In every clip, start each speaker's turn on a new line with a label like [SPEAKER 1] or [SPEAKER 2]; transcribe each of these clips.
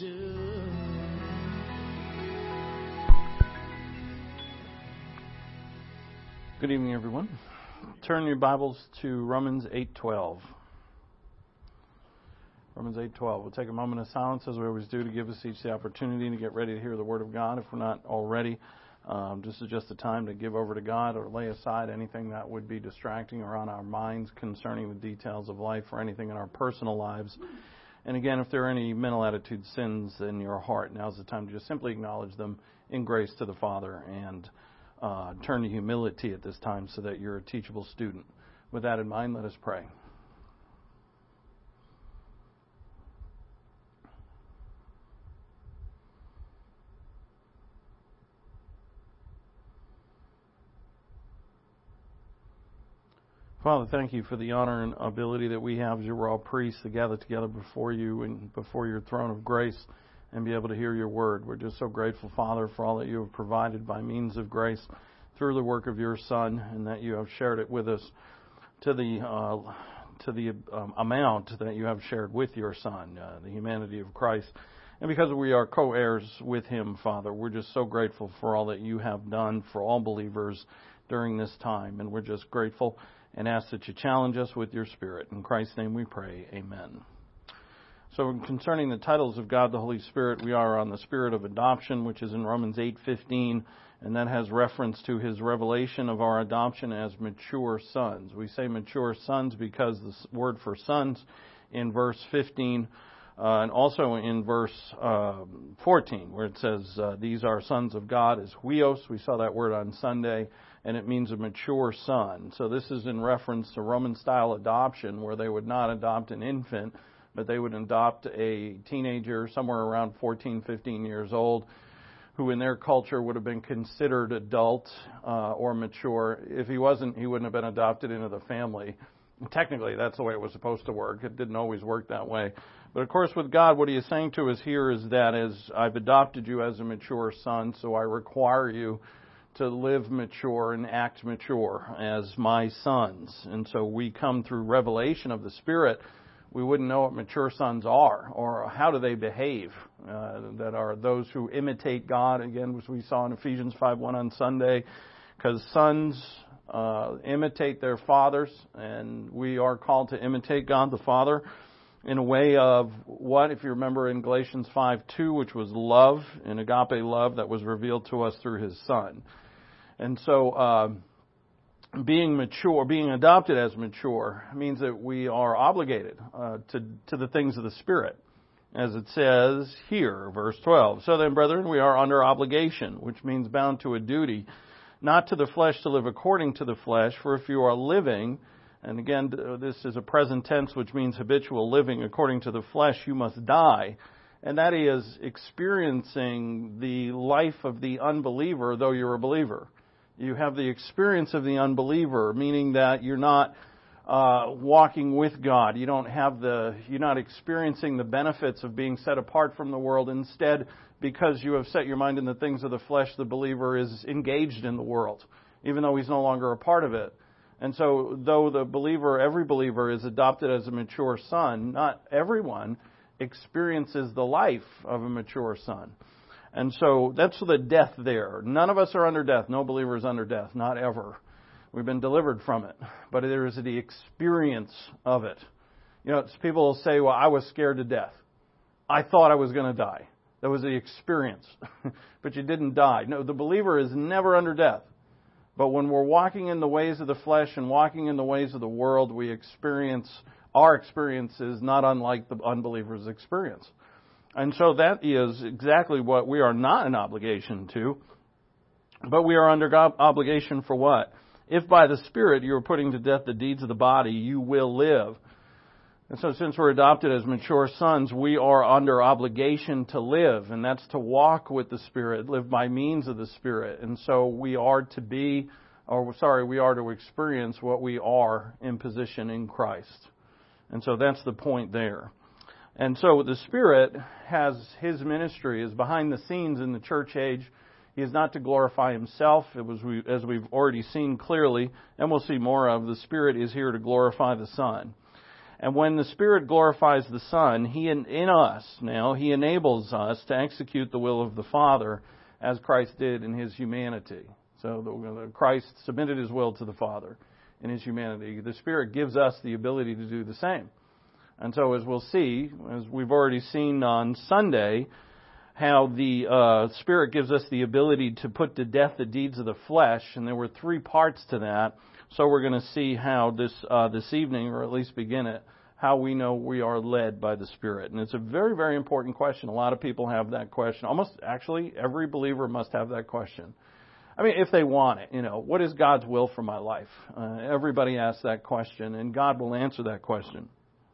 [SPEAKER 1] do.
[SPEAKER 2] Good evening, everyone. Turn your Bibles to Romans 8:12. Romans 8:12. We'll take a moment of silence, as we always do, to give us each the opportunity to get ready to hear the Word of God. If we're not already, this is just a time to give over to God or lay aside anything that would be distracting or on our minds concerning the details of life or anything in our personal lives. And again, if there are any mental attitude sins in your heart, now's the time to just simply acknowledge them in grace to the Father and turn to humility at this time so that you're a teachable student. With that in mind, let us pray. Father, thank you for the honor and ability that we have as your royal priests to gather together before you and before your throne of grace and be able to hear your word. We're just so grateful, Father, for all that you have provided by means of grace through the work of your Son, and that you have shared it with us to the amount that you have shared with your Son, the humanity of Christ. And because we are co-heirs with him, Father, we're just so grateful for all that you have done for all believers during this time. And we're just grateful and ask that you challenge us with your Spirit. In Christ's name we pray. Amen. So concerning the titles of God the Holy Spirit, we are on the spirit of adoption, which is in Romans 8:15, and that has reference to his revelation of our adoption as mature sons. We say mature sons because the word for sons in verse 15 and also in verse 14, where it says, these are sons of God, is huios. We saw that word on Sunday, and it means a mature son. So this is in reference to Roman-style adoption, where they would not adopt an infant, but they would adopt a teenager somewhere around 14, 15 years old, who in their culture would have been considered adult or mature. If he wasn't, he wouldn't have been adopted into the family. Technically, that's the way it was supposed to work. It didn't always work that way. But of course, with God, what he is saying to us here is that as I've adopted you as a mature son, so I require you to live mature and act mature as my sons. And so we come through revelation of the Spirit. We wouldn't know what mature sons are or how do they behave. That are those who imitate God, again, as we saw in Ephesians 5:1 on Sunday, because sons imitate their fathers, and we are called to imitate God the Father in a way of what, if you remember in Galatians 5:2, which was love, and agape love that was revealed to us through his Son. And so being mature, being adopted as mature, means that we are obligated to the things of the Spirit. As it says here, verse 12. So then, brethren, we are under obligation, which means bound to a duty, not to the flesh to live according to the flesh, for if you are living, and again, this is a present tense, which means habitual living according to the flesh, you must die. And that is experiencing the life of the unbeliever, though you're a believer. You have the experience of the unbeliever, meaning that you're not walking with God. You're not experiencing the benefits of being set apart from the world. Instead, because you have set your mind in the things of the flesh, the believer is engaged in the world, even though he's no longer a part of it. And so, though every believer is adopted as a mature son, not everyone experiences the life of a mature son. And so that's the death there. None of us are under death. No believer is under death. Not ever. We've been delivered from it. But there is the experience of it. You know, people will say, well, I was scared to death. I thought I was going to die. That was the experience. But you didn't die. No, the believer is never under death. But when we're walking in the ways of the flesh and walking in the ways of the world, our experience is not unlike the unbeliever's experience. And so that is exactly what we are not an obligation to. But we are under obligation for what? If by the Spirit you are putting to death the deeds of the body, you will live. And so since we're adopted as mature sons, we are under obligation to live. And that's to walk with the Spirit, live by means of the Spirit. And so we are to experience what we are in position in Christ. And so that's the point there. And so the Spirit has his ministry, is behind the scenes in the church age. He is not to glorify himself, as we've already seen clearly, and we'll see more of. The Spirit is here to glorify the Son. And when the Spirit glorifies the Son, He in us now, He enables us to execute the will of the Father as Christ did in His humanity. So Christ submitted His will to the Father in His humanity. The Spirit gives us the ability to do the same. And so as we'll see, as we've already seen on Sunday, how the Spirit gives us the ability to put to death the deeds of the flesh, and there were 3 parts to that. So we're going to see how this evening, or at least begin it, how we know we are led by the Spirit. And it's a very, very important question. A lot of people have that question. Actually, every believer must have that question. I mean, if they want it, what is God's will for my life? Everybody asks that question, and God will answer that question.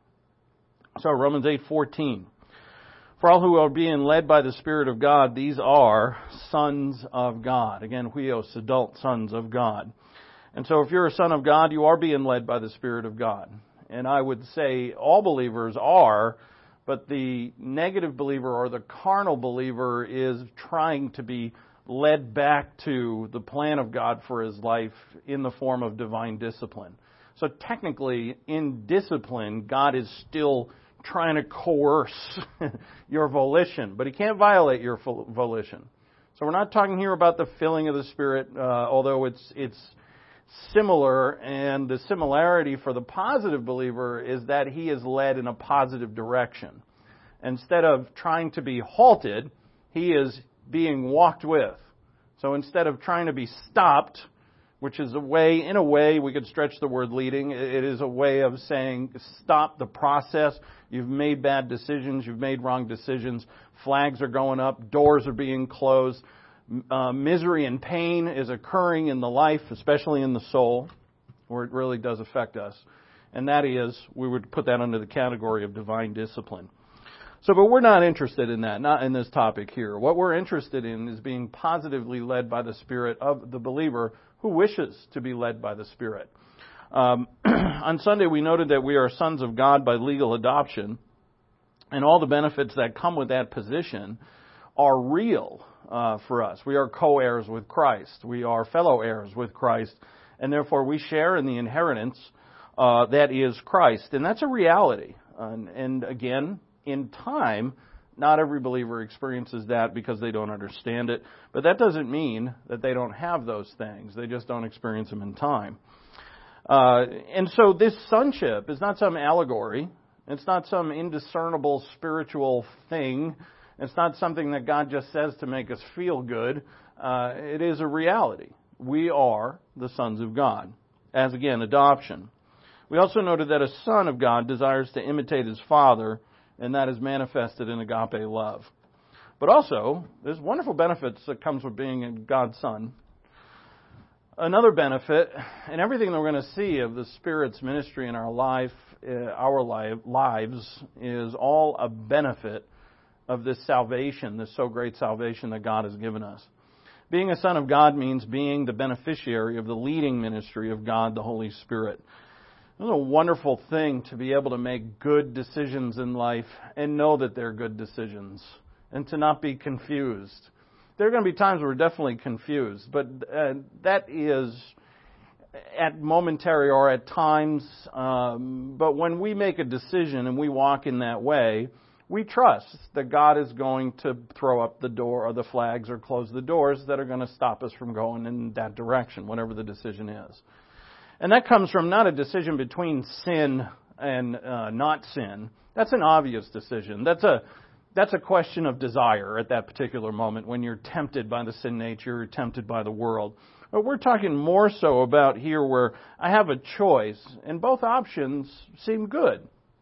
[SPEAKER 2] So Romans 8:14. For all who are being led by the Spirit of God, these are sons of God. Again, huios, adult sons of God. And so if you're a son of God, you are being led by the Spirit of God. And I would say all believers are, but the negative believer or the carnal believer is trying to be led back to the plan of God for his life in the form of divine discipline. So technically, in discipline, God is still trying to coerce your volition, but He can't violate your volition. So we're not talking here about the filling of the Spirit, although it's similar, and the similarity for the positive believer is that he is led in a positive direction. Instead of trying to be halted, he is being walked with. So instead of trying to be stopped, which is in a way, we could stretch the word leading. It is a way of saying, stop the process. You've made bad decisions. You've made wrong decisions. Flags are going up. Doors are being closed. Misery and pain is occurring in the life, especially in the soul, where it really does affect us. And that is, we would put that under the category of divine discipline. But we're not interested in that, not in this topic here. What we're interested in is being positively led by the Spirit of the believer who wishes to be led by the Spirit. On Sunday, we noted that we are sons of God by legal adoption, and all the benefits that come with that position are real for us. We are co-heirs with Christ. We are fellow heirs with Christ, and therefore we share in the inheritance that is Christ. And that's a reality. And again, in time, not every believer experiences that because they don't understand it. But that doesn't mean that they don't have those things. They just don't experience them in time. And so this sonship is not some allegory. It's not some indiscernible spiritual thing. It's not something that God just says to make us feel good. It is a reality. We are the sons of God. As again, adoption. We also noted that a son of God desires to imitate his father, and that is manifested in agape love. But also, there's wonderful benefits that comes with being God's son. Another benefit, and everything that we're going to see of the Spirit's ministry in our lives, is all a benefit of this salvation, this so great salvation that God has given us. Being a son of God means being the beneficiary of the leading ministry of God, the Holy Spirit. It's a wonderful thing to be able to make good decisions in life and know that they're good decisions and to not be confused. There are going to be times where we're definitely confused, but that is at momentary or at times. But when we make a decision and we walk in that way, we trust that God is going to throw up the door or the flags or close the doors that are going to stop us from going in that direction, whatever the decision is. And that comes from not a decision between sin and not sin. That's an obvious decision. That's a question of desire at that particular moment when you're tempted by the sin nature, you're tempted by the world. But we're talking more so about here where I have a choice, and both options seem good.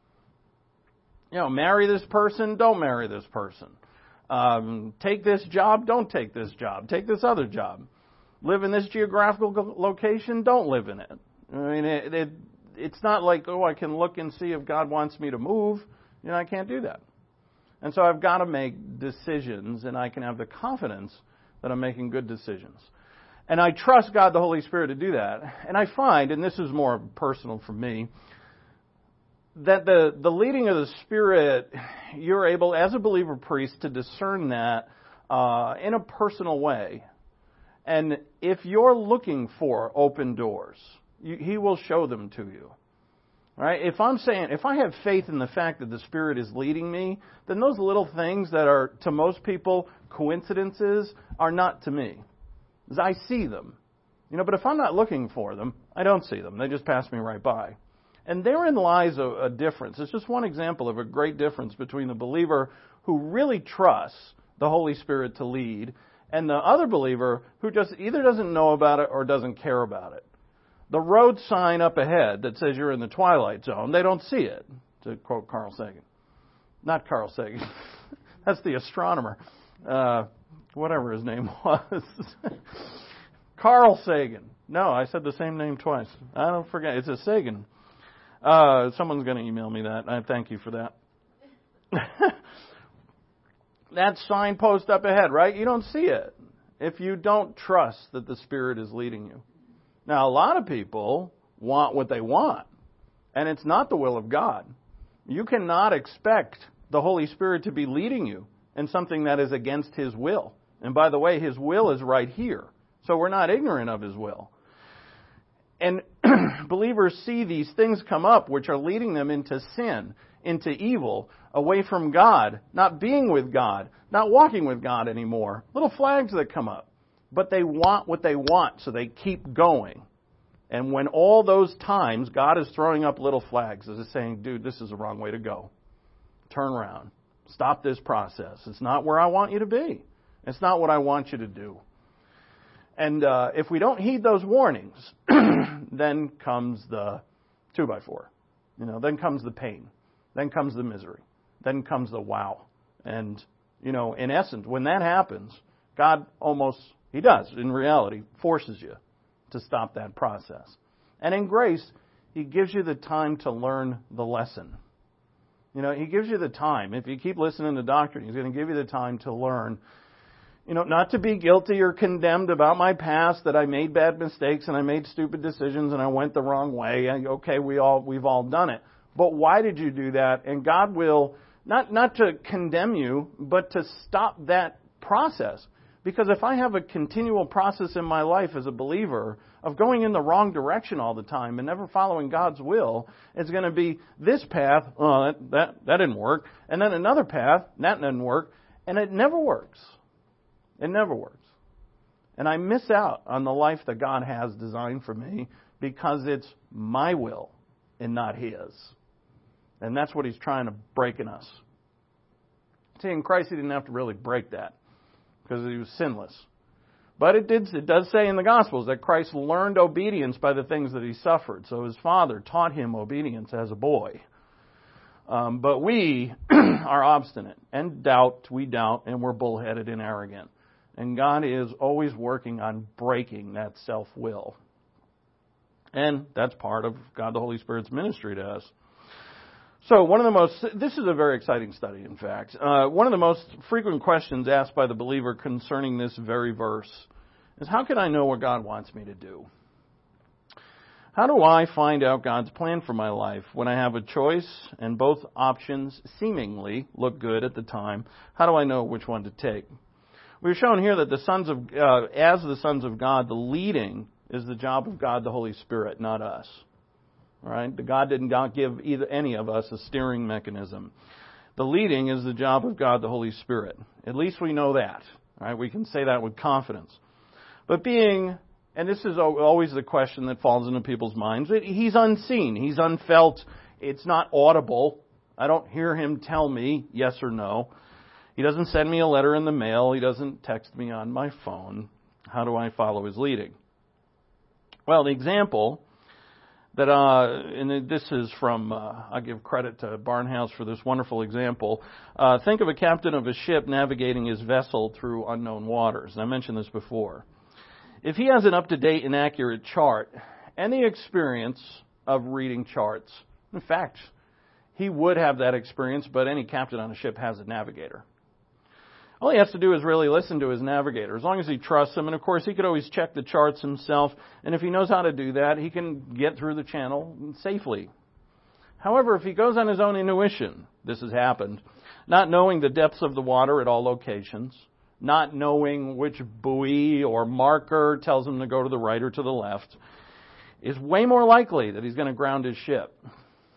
[SPEAKER 2] Marry this person, don't marry this person. Take this job, don't take this job. Take this other job. Live in this geographical location, don't live in it. I mean, it's not like, I can look and see if God wants me to move. I can't do that. And so I've got to make decisions, and I can have the confidence that I'm making good decisions. And I trust God, the Holy Spirit, to do that. And I find, and this is more personal for me, that the leading of the Spirit, you're able, as a believer priest, to discern that in a personal way. And if you're looking for open doors, He will show them to you. Right? If I have faith in the fact that the Spirit is leading me, then those little things that are to most people coincidences are not to me. Because I see them. But if I'm not looking for them, I don't see them. They just pass me right by. And therein lies a difference. It's just one example of a great difference between the believer who really trusts the Holy Spirit to lead and the other believer who just either doesn't know about it or doesn't care about it. The road sign up ahead that says you're in the twilight zone, they don't see it, to quote Carl Sagan. Not Carl Sagan. That's the astronomer. Whatever his name was. Carl Sagan. No, I said the same name twice. I don't forget. It's a Sagan. Someone's going to email me that. I thank you for that. That signpost up ahead, right? You don't see it if you don't trust that the Spirit is leading you. Now, a lot of people want what they want, and it's not the will of God. You cannot expect the Holy Spirit to be leading you in something that is against His will. And by the way, His will is right here. So we're not ignorant of His will. And believers see these things come up which are leading them into sin, into evil, away from God, not being with God, not walking with God anymore. Little flags that come up. But they want what they want, so they keep going. And when all those times God is throwing up little flags, as is saying, dude, this is the wrong way to go. Turn around. Stop this process. It's not where I want you to be. It's not what I want you to do. And if we don't heed those warnings, then comes the 2x4. Then comes the pain. Then comes the misery. Then comes the wow. And, in essence, when that happens, God He does, in reality, forces you to stop that process. And in grace, He gives you the time to learn the lesson. He gives you the time. If you keep listening to doctrine, He's going to give you the time to learn. Not to be guilty or condemned about my past, that I made bad mistakes and I made stupid decisions and I went the wrong way. Okay, we've all done it. But why did you do that? And God will, not to condemn you, but to stop that process. Because if I have a continual process in my life as a believer of going in the wrong direction all the time and never following God's will, it's going to be this path, that didn't work, and then another path, that didn't work, and it never works. It never works. And I miss out on the life that God has designed for me because it's my will and not His. And that's what He's trying to break in us. See, in Christ He didn't have to really break that because He was sinless. But it does say in the Gospels that Christ learned obedience by the things that He suffered. So His Father taught Him obedience as a boy. But we are obstinate and we doubt, and we're bullheaded and arrogant. And God is always working on breaking that self-will. And that's part of God the Holy Spirit's ministry to us. So this is a very exciting study, in fact. One of the most frequent questions asked by the believer concerning this very verse is, how can I know what God wants me to do? How do I find out God's plan for my life when I have a choice and both options seemingly look good at the time? How do I know which one to take? We've shown here that as the sons of God, the leading is the job of God the Holy Spirit, not us. All right? God did not give any of us a steering mechanism. The leading is the job of God the Holy Spirit. At least we know that. All right? We can say that with confidence. But and this is always the question that falls into people's minds, He's unseen. He's unfelt. It's not audible. I don't hear Him tell me yes or no. He doesn't send me a letter in the mail. He doesn't text me on my phone. How do I follow His leading? Well, the example that, and this is from, I give credit to Barnhouse for this wonderful example. Think of a captain of a ship navigating his vessel through unknown waters. And I mentioned this before. If he has an up-to-date and accurate chart and the experience of reading charts, in fact, he would have that experience, but any captain on a ship has a navigator. All he has to do is really listen to his navigator, as long as he trusts him. And, of course, he could always check the charts himself. And if he knows how to do that, he can get through the channel safely. However, if he goes on his own intuition, this has happened, not knowing the depths of the water at all locations, not knowing which buoy or marker tells him to go to the right or to the left, is way more likely that he's going to ground his ship.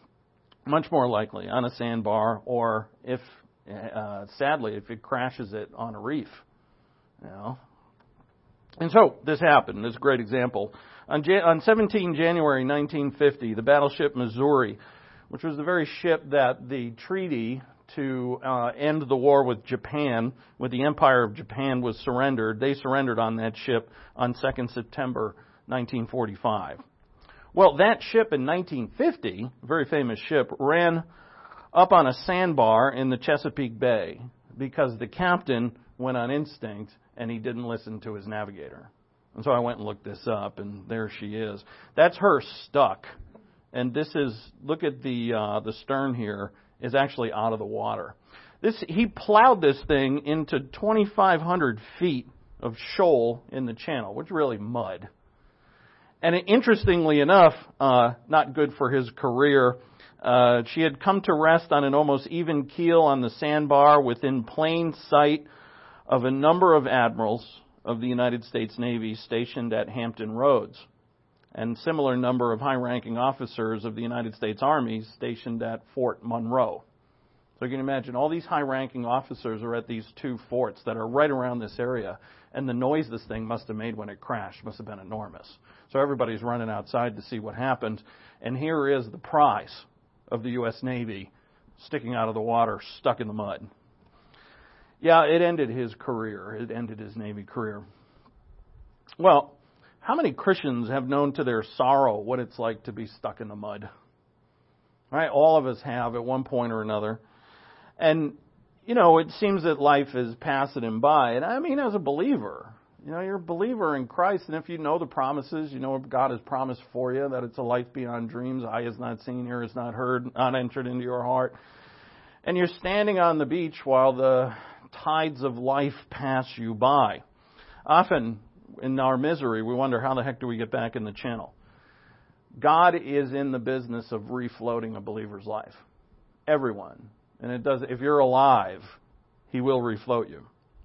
[SPEAKER 2] Much more likely on a sandbar, or if, sadly, if it crashes it on a reef. You know. And so this happened. This is a great example. On 17 January 1950, the battleship Missouri, which was the very ship that the treaty to end the war with Japan, with the Empire of Japan, was surrendered. They surrendered on that ship on 2nd September 1945. Well, that ship in 1950, a very famous ship, ran up on a sandbar in the Chesapeake Bay because the captain went on instinct and he didn't listen to his navigator. And so I went and looked this up, and there she is. That's her stuck. And this is, look at the stern here, is actually out of the water. He plowed this thing into 2,500 feet of shoal in the channel, which is really mud. And interestingly enough, not good for his career, she had come to rest on an almost even keel on the sandbar within plain sight of a number of admirals of the United States Navy stationed at Hampton Roads, and similar number of high-ranking officers of the United States Army stationed at Fort Monroe. So you can imagine all these high-ranking officers are at these two forts that are right around this area, and the noise this thing must have made when it crashed must have been enormous. So everybody's running outside to see what happened, and here is the prize of the U.S. Navy sticking out of the water, stuck in the mud. Yeah, it ended his career. It ended his Navy career. Well, how many Christians have known to their sorrow what it's like to be stuck in the mud? Right? All of us have at one point or another. And, you know, it seems that life is passing him by. And I mean, as a believer, you know, you're a believer in Christ. And if you know the promises, you know what God has promised for you, that it's a life beyond dreams, eye has not seen, ear has not heard, not entered into your heart. And you're standing on the beach while the tides of life pass you by. Often, in our misery, we wonder, how the heck do we get back in the channel? God is in the business of refloating a believer's life. Everyone. And it does. If you're alive, He will refloat you.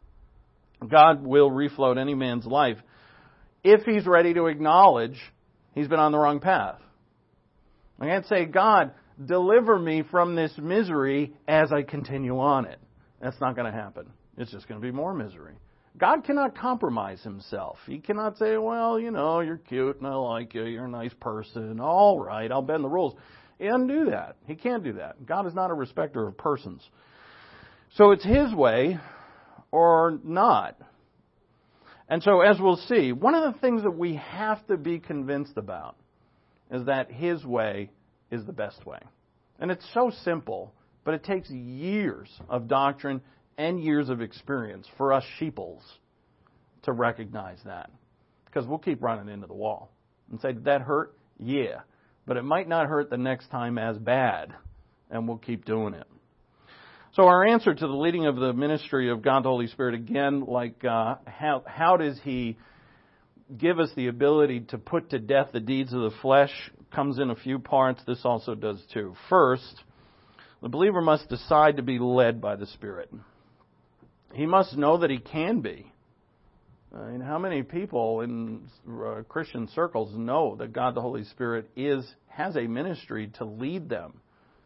[SPEAKER 2] God will refloat any man's life if he's ready to acknowledge he's been on the wrong path. I can't say, God, deliver me from this misery as I continue on it. That's not going to happen. It's just going to be more misery. God cannot compromise Himself. He cannot say, well, you know, you're cute and I like you, you're a nice person, all right, I'll bend the rules. He doesn't do that. He can't do that. God is not a respecter of persons. So it's His way or not. And so, as we'll see, one of the things that we have to be convinced about is that His way is the best way. And it's so simple, but it takes years of doctrine and years of experience for us sheeples to recognize that. Because we'll keep running into the wall and say, did that hurt? Yeah. But it might not hurt the next time as bad, and we'll keep doing it. So our answer to the leading of the ministry of God the Holy Spirit, again, like how does He give us the ability to put to death the deeds of the flesh, comes in a few parts. This also does too. First, the believer must decide to be led by the Spirit. He must know that he can be. How many people in Christian circles know that God the Holy Spirit has a ministry to lead them?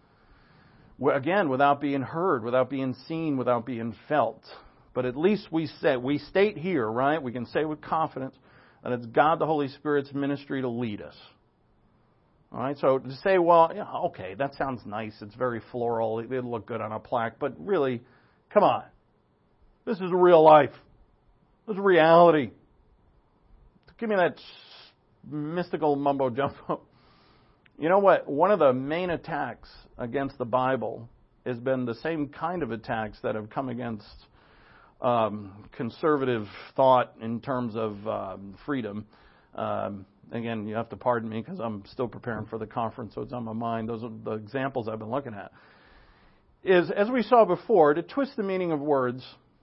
[SPEAKER 2] Again, without being heard, without being seen, without being felt. But at least we state here, right? We can say with confidence that it's God the Holy Spirit's ministry to lead us. All right, so to say, well, yeah, okay, that sounds nice. It's very floral. It'll look good on a plaque. But really, come on. This is real life. This is reality. Give me that mystical mumbo-jumbo. You know what? One of the main attacks against the Bible has been the same kind of attacks that have come against conservative thought in terms of freedom. Again, you have to pardon me because I'm still preparing for the conference, so it's on my mind. Those are the examples I've been looking at. Is, as we saw before, to twist the meaning of words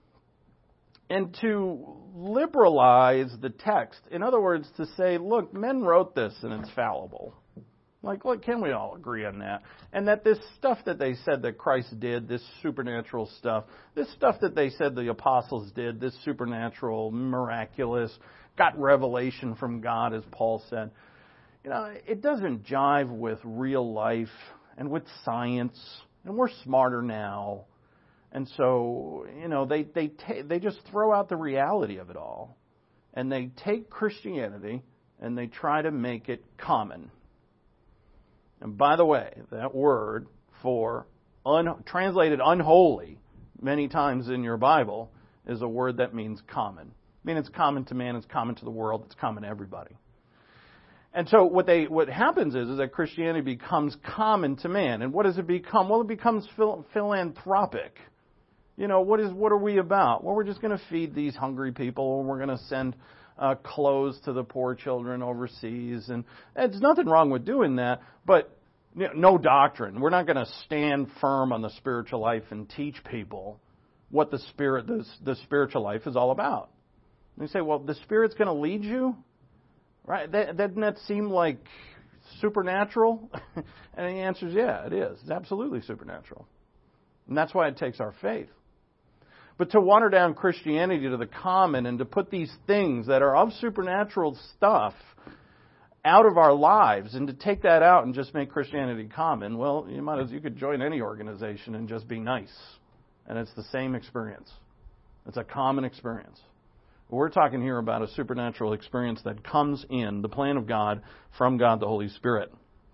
[SPEAKER 2] and to liberalize the text. In other words, to say, look, men wrote this and it's fallible. Like, look, can we all agree on that? And that this stuff that they said that Christ did, this supernatural stuff, this stuff that they said the apostles did, this supernatural, miraculous, got revelation from God, as Paul said, you know, it doesn't jive with real life and with science, and we're smarter now. And so, they just throw out the reality of it all. And they take Christianity and they try to make it common. And by the way, that word for translated unholy many times in your Bible is a word that means common. I mean, it's common to man, it's common to the world, it's common to everybody. And so what happens is that Christianity becomes common to man. And what does it become? Well, it becomes philanthropic. What are we about? Well, we're just going to feed these hungry people, and we're going to send clothes to the poor children overseas. And there's nothing wrong with doing that, but no doctrine. We're not going to stand firm on the spiritual life and teach people what the spiritual life is all about. And you say, well, the Spirit's going to lead you? Right? Doesn't that seem like supernatural? And the answer is, yeah, it is. It's absolutely supernatural. And that's why it takes our faith. But to water down Christianity to the common and to put these things that are of supernatural stuff out of our lives and to take that out and just make Christianity common, well, you could join any organization and just be nice. And it's the same experience. It's a common experience. We're talking here about a supernatural experience that comes in the plan of God from God the Holy Spirit.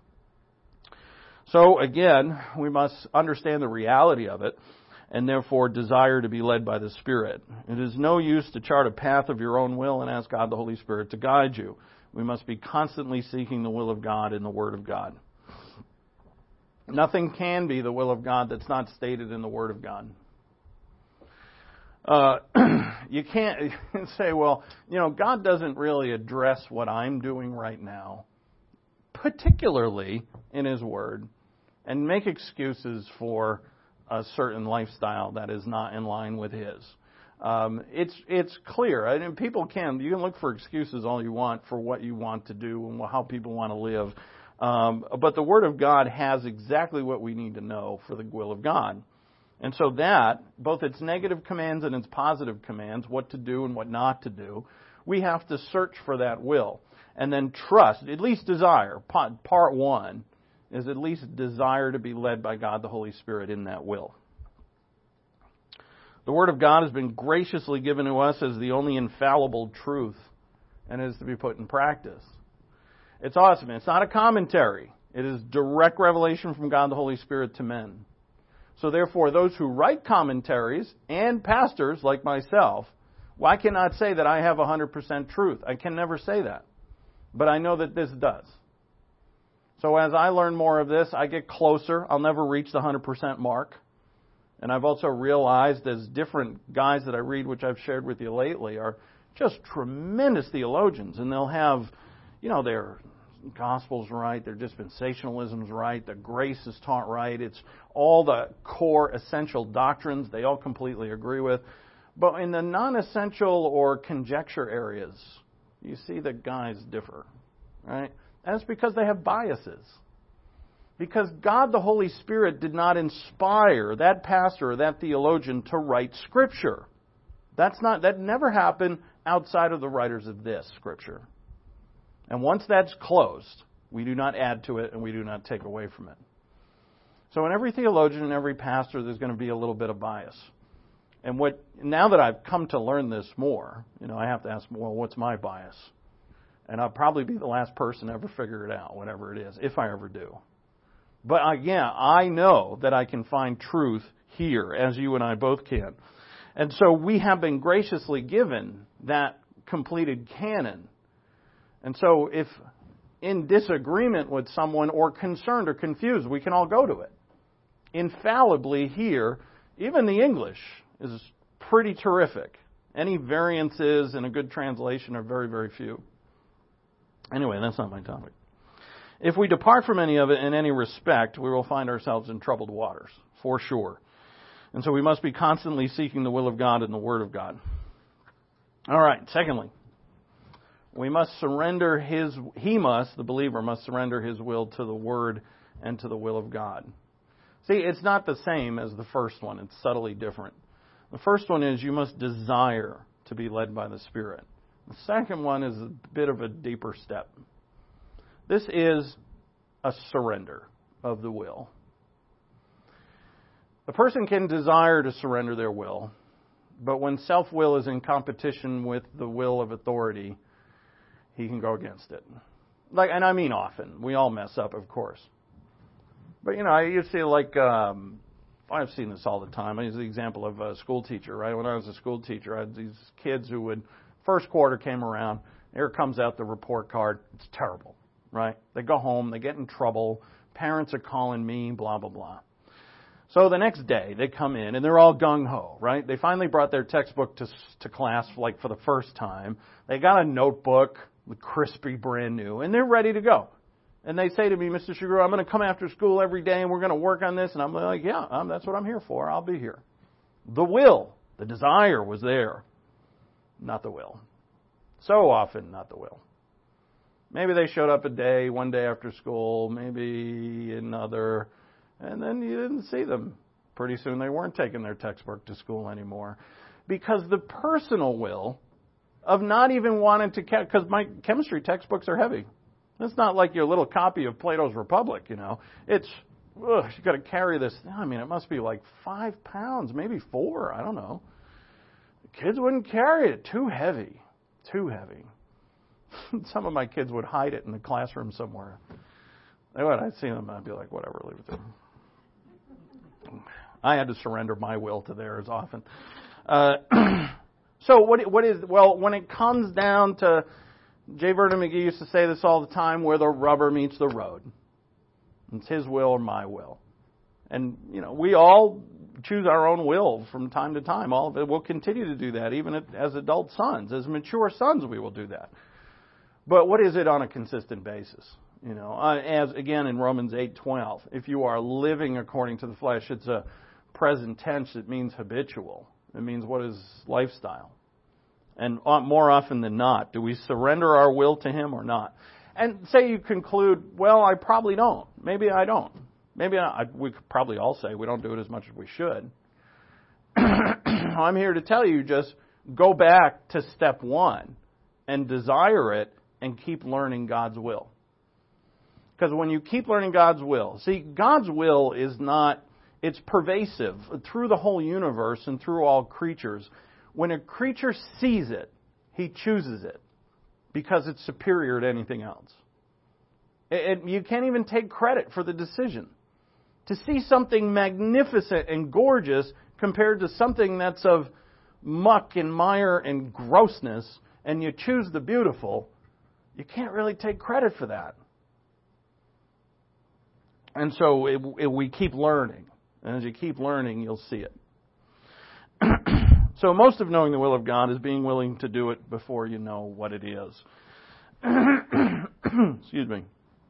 [SPEAKER 2] So again, we must understand the reality of it and therefore desire to be led by the Spirit. It is no use to chart a path of your own will and ask God the Holy Spirit to guide you. We must be constantly seeking the will of God in the Word of God. Nothing can be the will of God that's not stated in the Word of God. You can't say, well, God doesn't really address what I'm doing right now, particularly in His Word, and make excuses for a certain lifestyle that is not in line with His. It's clear. I mean, you can look for excuses all you want for what you want to do and how people want to live. But the Word of God has exactly what we need to know for the will of God. And so that, both its negative commands and its positive commands, what to do and what not to do, we have to search for that will. And then trust, at least desire. Part one is at least desire to be led by God the Holy Spirit in that will. The Word of God has been graciously given to us as the only infallible truth and is to be put in practice. It's awesome. It's not a commentary. It is direct revelation from God the Holy Spirit to men. So therefore, those who write commentaries and pastors like myself, well, I cannot say that I have 100% truth. I can never say that. But I know that this does. So as I learn more of this, I get closer. I'll never reach the 100% mark. And I've also realized as different guys that I read, which I've shared with you lately, are just tremendous theologians. And they'll have, their gospel's right, their dispensationalism's right, the grace is taught right. It's all the core essential doctrines they all completely agree with. But in the non-essential or conjecture areas, you see that guys differ, right? That's because they have biases. Because God the Holy Spirit did not inspire that pastor or that theologian to write Scripture. That never happened outside of the writers of this Scripture. And once that's closed, we do not add to it and we do not take away from it. So in every theologian and every pastor, there's going to be a little bit of bias. And now that I've come to learn this more, I have to ask, well, what's my bias? And I'll probably be the last person to ever figure it out, whatever it is, if I ever do. But again, I know that I can find truth here, as you and I both can. And so we have been graciously given that completed canon. And so if in disagreement with someone or concerned or confused, we can all go to it. Infallibly here, even the English is pretty terrific. Any variances in a good translation are very, very few. Anyway, that's not my topic. If we depart from any of it in any respect, we will find ourselves in troubled waters, for sure. And so we must be constantly seeking the will of God and the Word of God. All right, secondly, we must surrender the believer must surrender his will to the Word and to the will of God. See, it's not the same as the first one. It's subtly different. The first one is you must desire to be led by the Spirit. The second one is a bit of a deeper step. This is a surrender. of the will. A person can desire to surrender their will, but when self-will is in competition with the will of authority, he can go against it. And I mean often. We all mess up, of course. But, you see, I've seen this all the time. I use the example of a school teacher, right? When I was a school teacher, I had these kids who would, first quarter came around, here comes out the report card. It's terrible, right? They go home, they get in trouble, parents are calling me, blah, blah, blah. So the next day, they come in, and they're all gung-ho, right? They finally brought their textbook to class, for the first time. They got a notebook, crispy, brand new, and they're ready to go. And they say to me, Mr. Shiguro, I'm going to come after school every day, and we're going to work on this. And I'm like, yeah, that's what I'm here for. I'll be here. The will, the desire was there, not the will. So often, not the will. Maybe they showed up one day after school, maybe another, and then you didn't see them. Pretty soon they weren't taking their textbook to school anymore. Because the personal will of not even wanting to, because my chemistry textbooks are heavy. It's not like your little copy of Plato's Republic, It's, you got to carry this. It must be like 5 pounds, maybe 4, I don't know. The kids wouldn't carry it. Too heavy. Some of my kids would hide it in the classroom somewhere. They would. I'd see them, I'd be like, whatever, leave it to them. I had to surrender my will to theirs often. So when it comes down to, J. Vernon McGee used to say this all the time, where the rubber meets the road. It's his will or my will. And, we all choose our own will from time to time. All of it. We'll continue to do that, even as adult sons. As mature sons, we will do that. But what is it on a consistent basis? As again in Romans 8:12, if you are living according to the flesh, it's a present tense. It means habitual. It means what is lifestyle. And more often than not, do we surrender our will to Him or not? And say you conclude, well, I probably don't. Maybe I don't. We could probably all say we don't do it as much as we should. I'm here to tell you, just go back to step 1 and desire it and keep learning God's will. Because when you keep learning God's will, see, God's will is not, it's pervasive through the whole universe and through all creatures. When a creature sees it, he chooses it because it's superior to anything else. You can't even take credit for the decision. To see something magnificent and gorgeous compared to something that's of muck and mire and grossness, and you choose the beautiful, you can't really take credit for that. And so we keep learning. And as you keep learning, you'll see it. So most of knowing the will of God is being willing to do it before you know what it is. Excuse me.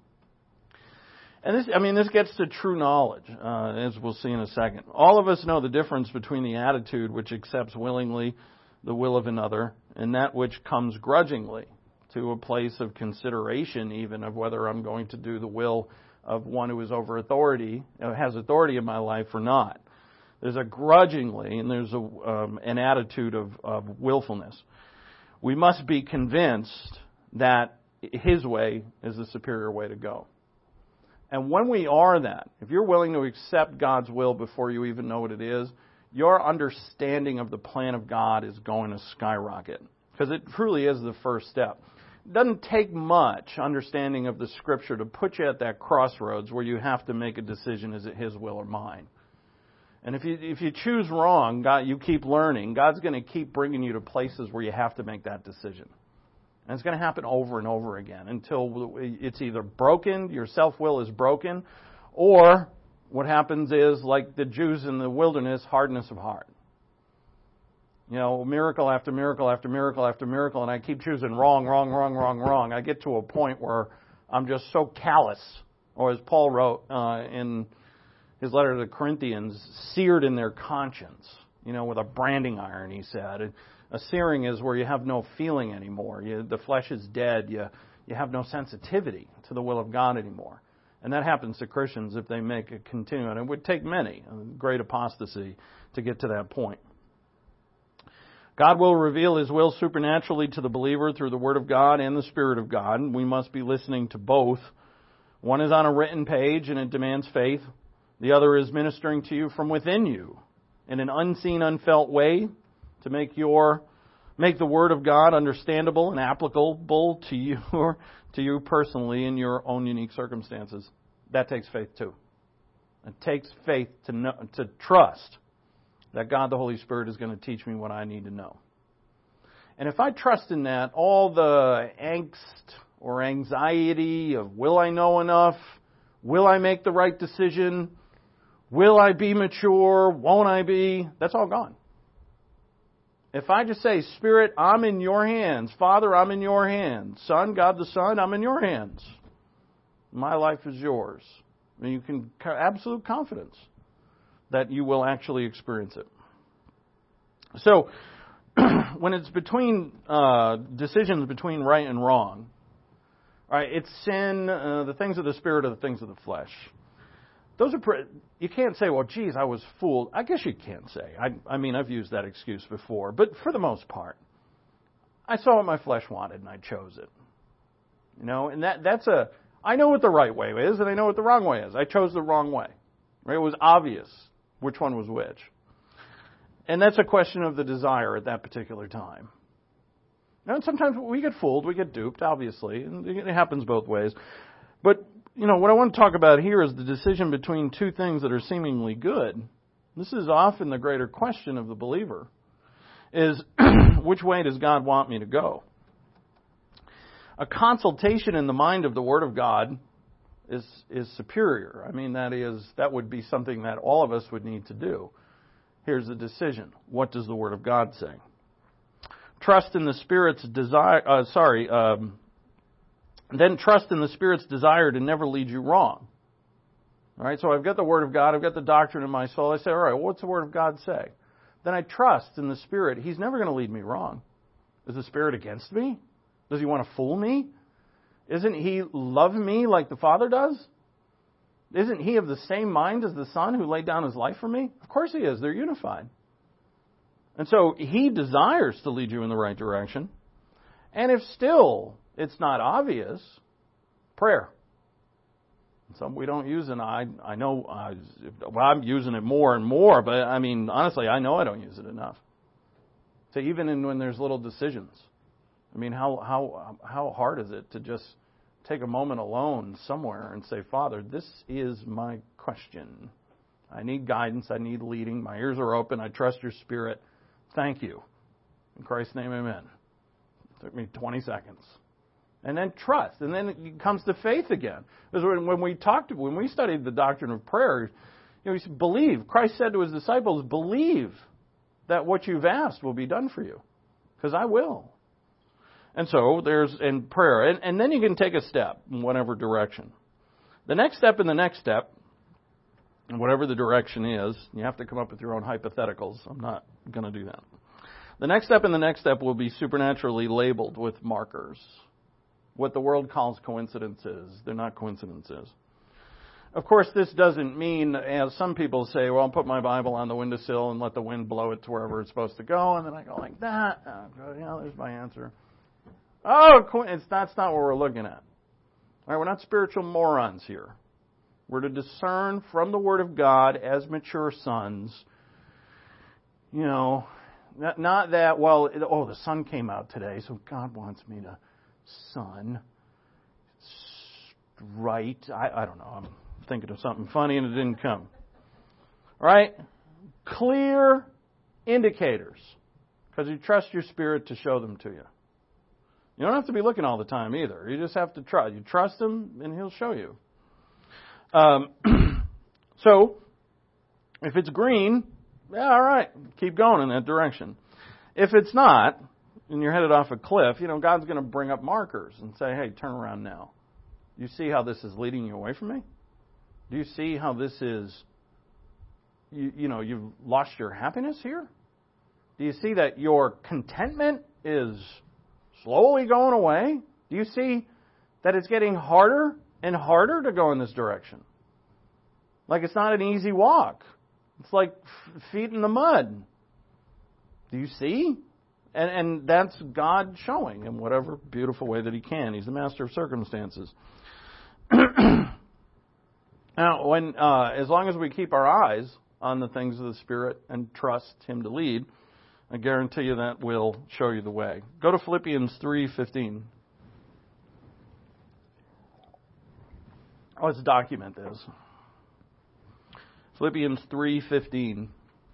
[SPEAKER 2] And this gets to true knowledge, as we'll see in a second. All of us know the difference between the attitude which accepts willingly the will of another and that which comes grudgingly to a place of consideration even of whether I'm going to do the will of one who is over authority, has authority in my life or not. There's a grudgingly, and there's an attitude of willfulness. We must be convinced that His way is the superior way to go. And when we are that, if you're willing to accept God's will before you even know what it is, your understanding of the plan of God is going to skyrocket. Because it truly is the first step. It doesn't take much understanding of the Scripture to put you at that crossroads where you have to make a decision, is it His will or mine? And if you choose wrong, God, you keep learning, God's going to keep bringing you to places where you have to make that decision. And it's going to happen over and over again until it's either broken, your self-will is broken, or what happens is, like the Jews in the wilderness, hardness of heart. Miracle after miracle after miracle after miracle, and I keep choosing wrong. I get to a point where I'm just so callous, or as Paul wrote in his letter to the Corinthians, seared in their conscience, with a branding iron, he said. A searing is where you have no feeling anymore. The flesh is dead. You have no sensitivity to the will of God anymore. And that happens to Christians if they make a continuing. It would take many, great apostasy, to get to that point. God will reveal His will supernaturally to the believer through the Word of God and the Spirit of God. We must be listening to both One is on a written page and it demands faith. The other is ministering to you from within you in an unseen, unfelt way to make the Word of God understandable and applicable to you personally in your own unique circumstances. That takes faith too. It takes faith to trust that God the Holy Spirit is going to teach me what I need to know. And if I trust in that, all the angst or anxiety of will I know enough? Will I make the right decision? Will I be mature? Won't I be? That's all gone. If I just say, Spirit, I'm in your hands. Father, I'm in your hands. Son, God the Son, I'm in your hands. My life is yours. And you can have absolute confidence that you will actually experience it. So, when it's between decisions between right and wrong, all right, it's sin, the things of the Spirit or the things of the flesh. Those are you can't say, well, geez, I was fooled. I guess you can say. I mean, I've used that excuse before. But for the most part, I saw what my flesh wanted and I chose it. You know, and I know what the right way is and I know what the wrong way is. I chose the wrong way. Right? It was obvious which one was which. And that's a question of the desire at that particular time. Now, sometimes we get fooled, we get duped, obviously, and it happens both ways. But, you know, what I want to talk about here is the decision between two things that are seemingly good. This is often the greater question of the believer, is which way does God want me to go? A consultation in the mind of the Word of God is superior. I mean, that would be something that all of us would need to do. Here's the decision. What does the Word of God say? Trust in the Spirit's desire. Then trust in the Spirit's desire to never lead you wrong. All right. So I've got the Word of God. I've got the doctrine in my soul. I say, all right, what's the Word of God say? Then I trust in the Spirit. He's never going to lead me wrong. Is the Spirit against me? Does He want to fool me? Isn't He love me like the Father does? Isn't He of the same mind as the Son who laid down His life for me? Of course He is. They're unified. And so He desires to lead you in the right direction. And if still it's not obvious, prayer. Some we don't use it. I know I'm using it more and more, but I mean, honestly, I know I don't use it enough. So even when there's little decisions, I mean, how hard is it to just take a moment alone somewhere and say, Father, this is my question. I need guidance. I need leading. My ears are open. I trust your Spirit. Thank you. In Christ's name, amen. It took me 20 seconds. And then trust. And then it comes to faith again. Because when we studied the doctrine of prayer, we said, believe. Christ said to His disciples, believe that what you've asked will be done for you. Because I will. And so there's in prayer. And then you can take a step in whatever direction. The next step and the next step, whatever the direction is, you have to come up with your own hypotheticals. I'm not going to do that. The next step and the next step will be supernaturally labeled with markers. What the world calls coincidences. They're not coincidences. Of course, this doesn't mean, as some people say, well, I'll put my Bible on the windowsill and let the wind blow it to wherever it's supposed to go, and then I go like that. There's my answer. That's not what we're looking at. All right, we're not spiritual morons here. We're to discern from the Word of God as mature sons. You know, not that, the sun came out today, so God wants me to sun. Right. I don't know. I'm thinking of something funny and it didn't come. All right? Clear indicators. Because you trust your Spirit to show them to you. You don't have to be looking all the time either. You just have to trust. You trust Him and He'll show you. So, if it's green, yeah, all right, keep going in that direction. If it's not, and you're headed off a cliff, God's going to bring up markers and say, hey, turn around now. Do you see how this is leading you away from me? Do you see how this is, you've lost your happiness here? Do you see that your contentment is slowly going away? Do you see that it's getting harder and harder to go in this direction? Like it's not an easy walk. It's like feet in the mud. Do you see? And that's God showing in whatever beautiful way that He can. He's the master of circumstances. Now, as long as we keep our eyes on the things of the Spirit and trust Him to lead, I guarantee you that will show you the way. Go to Philippians 3:15. Let's document this. Philippians 3:15.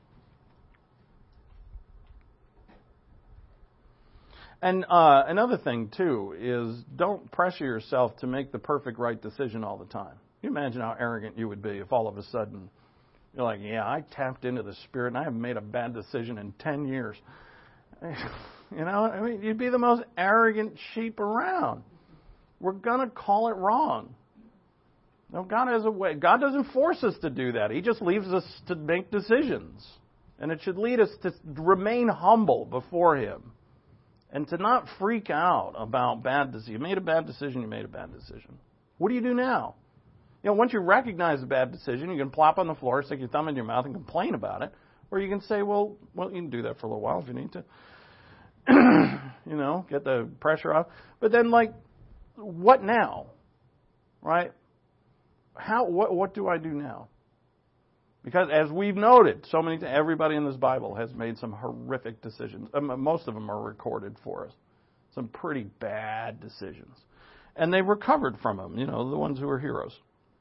[SPEAKER 2] And another thing, too, is don't pressure yourself to make the perfect right decision all the time. Can you imagine how arrogant you would be if all of a sudden you're like, yeah, I tapped into the Spirit and I haven't made a bad decision in 10 years. You know, I mean, you'd be the most arrogant sheep around. We're going to call it wrong. No, God has a way. God doesn't force us to do that. He just leaves us to make decisions. And it should lead us to remain humble before Him. And to not freak out about bad decisions. You made a bad decision, you made a bad decision. What do you do now? You know, once you recognize a bad decision, you can plop on the floor, stick your thumb in your mouth, and complain about it. Or you can say, well, you can do that for a little while if you need to. You know, get the pressure off. But then, like, what now? Right? What do I do now? Because as we've noted, everybody in this Bible has made some horrific decisions. Most of them are recorded for us. Some pretty bad decisions. And they've recovered from them, you know, the ones who are heroes.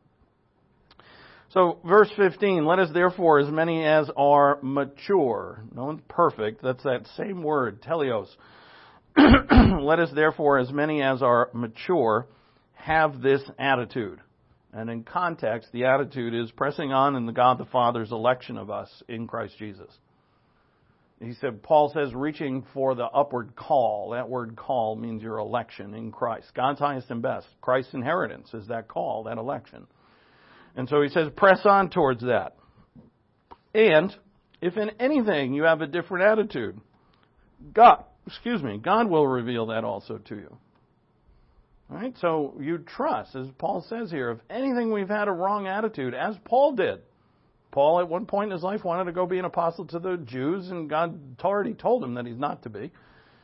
[SPEAKER 2] So, verse 15, let us therefore, as many as are mature. No one's perfect. That's that same word, teleos. Let us therefore, as many as are mature, have this attitude. And in context, the attitude is pressing on in the God the Father's election of us in Christ Jesus. Paul says, reaching for the upward call. That word call means your election in Christ. God's highest and best. Christ's inheritance is that call, that election. And so he says, press on towards that. And if in anything you have a different attitude, God will reveal that also to you. All right, so you trust, as Paul says here, if anything we've had a wrong attitude, as Paul did. Paul, at one point in his life, wanted to go be an apostle to the Jews, and God already told him that he's not to be.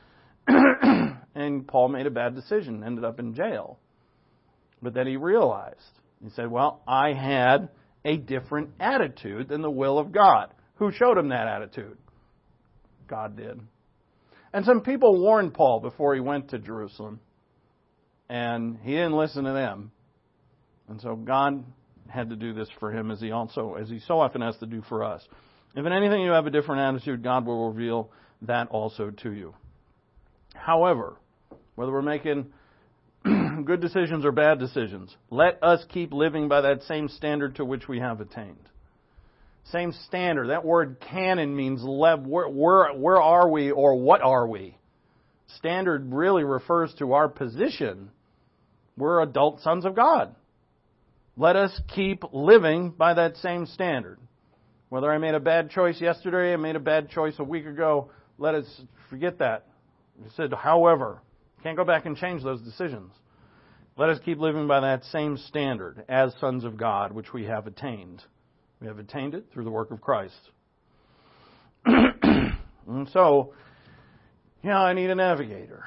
[SPEAKER 2] And Paul made a bad decision, ended up in jail. But then he realized, he said, well, I had a different attitude than the will of God. Who showed him that attitude? God did. And some people warned Paul before he went to Jerusalem. And he didn't listen to them. And so God had to do this for him as he so often has to do for us. If in anything you have a different attitude, God will reveal that also to you. However, whether we're making good decisions or bad decisions, let us keep living by that same standard to which we have attained. Same standard. That word canon means where are we or what are we? Standard really refers to our position. We're adult sons of God. Let us keep living by that same standard. Whether I made a bad choice yesterday, I made a bad choice a week ago, let us forget that. He said, however, can't go back and change those decisions. Let us keep living by that same standard as sons of God, which we have attained. We have attained it through the work of Christ. And so, I need a navigator.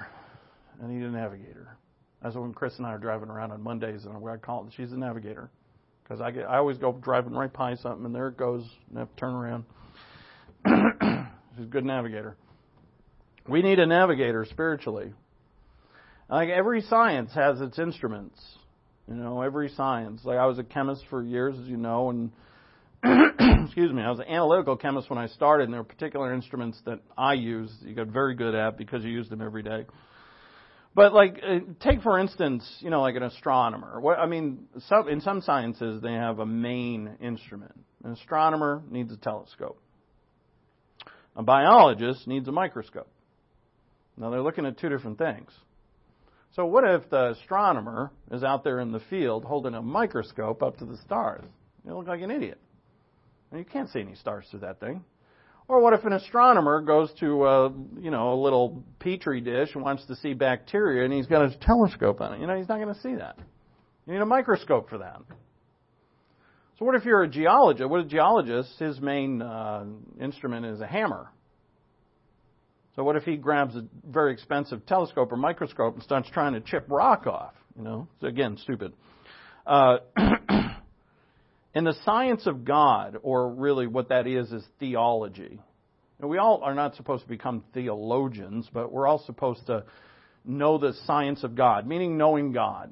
[SPEAKER 2] That's when Chris and I are driving around on Mondays, and I call it, she's the navigator. Because I always go driving right by something, and there it goes, and I have to turn around. She's a good navigator. We need a navigator spiritually. Like every science has its instruments. Every science. Like I was a chemist for years, as you know, and I was an analytical chemist when I started, and there were particular instruments that I used, you got very good at because you used them every day. But take for instance, like an astronomer. In some sciences they have a main instrument. An astronomer needs a telescope. A biologist needs a microscope. Now they're looking at two different things. So what if the astronomer is out there in the field holding a microscope up to the stars? You look like an idiot. And you can't see any stars through that thing. Or what if an astronomer goes to a little petri dish and wants to see bacteria and he's got a telescope on it? He's not going to see that. You need a microscope for that. So what if you're a geologist? What a geologist, his main instrument is a hammer. So what if he grabs a very expensive telescope or microscope and starts trying to chip rock off? It's again stupid. In the science of God, or really what that is theology. Now, we all are not supposed to become theologians, but we're all supposed to know the science of God, meaning knowing God.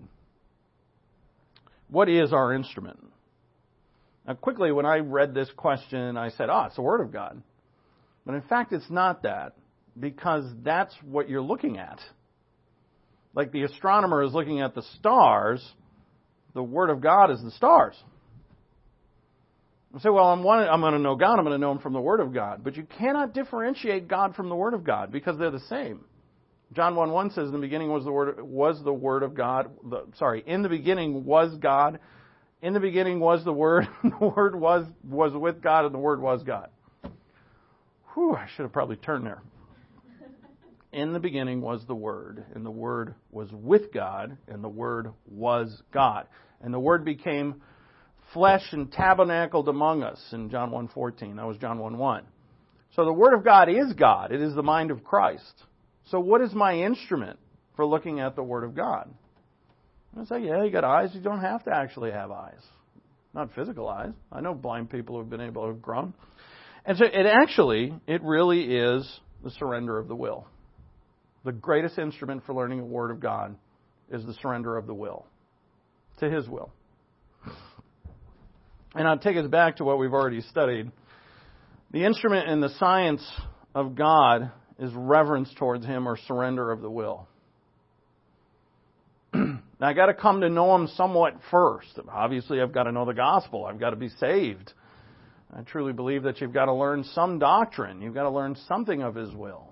[SPEAKER 2] What is our instrument? Now, quickly, when I read this question, I said, it's the Word of God. But in fact, it's not that, because that's what you're looking at. Like the astronomer is looking at the stars, the Word of God is the stars. You say, well, I'm going to know God, I'm going to know Him from the Word of God. But you cannot differentiate God from the Word of God, because they're the same. John 1:1 says, in the beginning was the Word of God. In the beginning was God. In the beginning was the Word. The Word was with God, and the Word was God. I should have probably turned there. In the beginning was the Word, and the Word was with God, and the Word was God. And the Word became flesh and tabernacled among us in John 1:14. That was John 1:1. So the Word of God is God. It is the mind of Christ. So what is my instrument for looking at the Word of God? I say, you got eyes. You don't have to actually have eyes. Not physical eyes. I know blind people who have been able to have grown. And so it really is the surrender of the will. The greatest instrument for learning the Word of God is the surrender of the will to His will. And I'll take us back to what we've already studied. The instrument in the science of God is reverence towards Him, or surrender of the will. Now, I got to come to know Him somewhat first. Obviously, I've got to know the gospel. I've got to be saved. I truly believe that you've got to learn some doctrine. You've got to learn something of His will.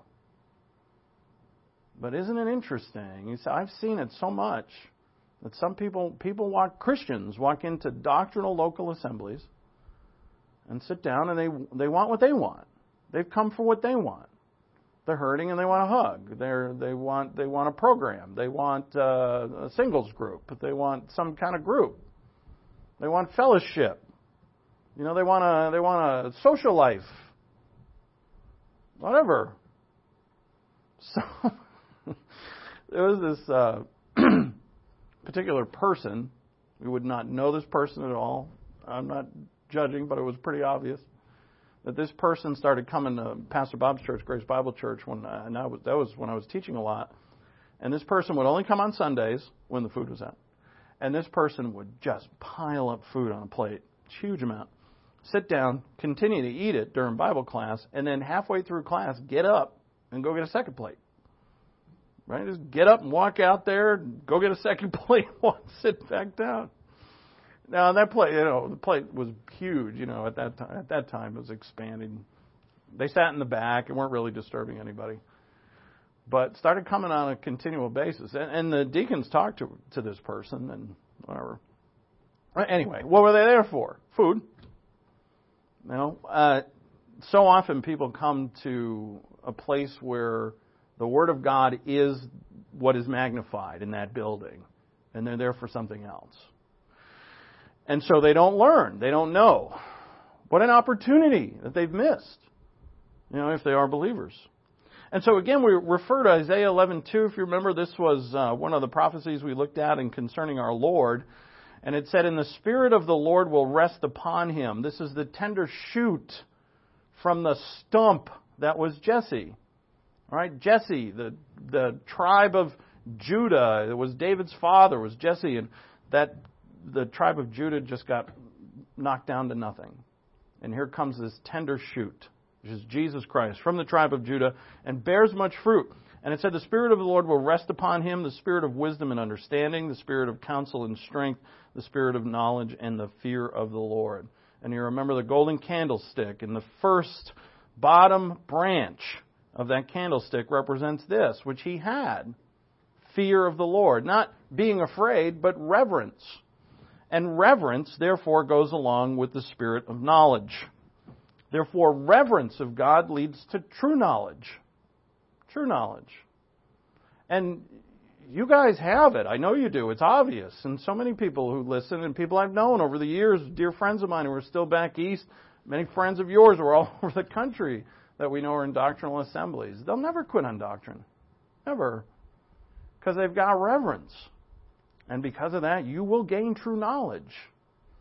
[SPEAKER 2] But isn't it interesting? You say, I've seen it so much that some Christians walk into doctrinal local assemblies and sit down, and they want what they want. They've come for what they want. They're hurting and they want a hug. They want a program. They want a singles group. They want some kind of group. They want fellowship. They want a social life. Whatever. So there was this particular person. We would not know this person at all. I'm not judging, but it was pretty obvious that this person started coming to Pastor Bob's church, Grace Bible Church, that was when I was teaching a lot. And this person would only come on Sundays when the food was out. And this person would just pile up food on a plate, huge amount, sit down, continue to eat it during Bible class, and then halfway through class, get up and go get a second plate. Right? Just get up and walk out there, go get a second plate, sit back down. Now that plate, the plate was huge. At that time it was expanding. They sat in the back and weren't really disturbing anybody, but started coming on a continual basis. And the deacons talked to this person and whatever. Anyway, what were they there for? Food. So often people come to a place where the Word of God is what is magnified in that building, and they're there for something else. And so they don't learn. They don't know. What an opportunity that they've missed, if they are believers. And so again, we refer to Isaiah 11:2. If you remember, this was one of the prophecies we looked at in concerning our Lord. And it said, "And the Spirit of the Lord will rest upon Him." This is the tender shoot from the stump that was Jesse. All right, Jesse, the tribe of Judah. It was David's father, was Jesse, and the tribe of Judah just got knocked down to nothing. And here comes this tender shoot, which is Jesus Christ, from the tribe of Judah, and bears much fruit. And it said, "The Spirit of the Lord will rest upon Him, the Spirit of wisdom and understanding, the Spirit of counsel and strength, the Spirit of knowledge and the fear of the Lord." And you remember the golden candlestick, and the first bottom branch of that candlestick represents this, which he had: fear of the Lord. Not being afraid, but reverence. And reverence, therefore, goes along with the spirit of knowledge. Therefore, reverence of God leads to true knowledge. True knowledge. And you guys have it. I know you do. It's obvious. And so many people who listen, and people I've known over the years, dear friends of mine who are still back east, many friends of yours who are all over the country that we know are in doctrinal assemblies. They'll never quit on doctrine. Never. Because they've got reverence. And because of that, you will gain true knowledge.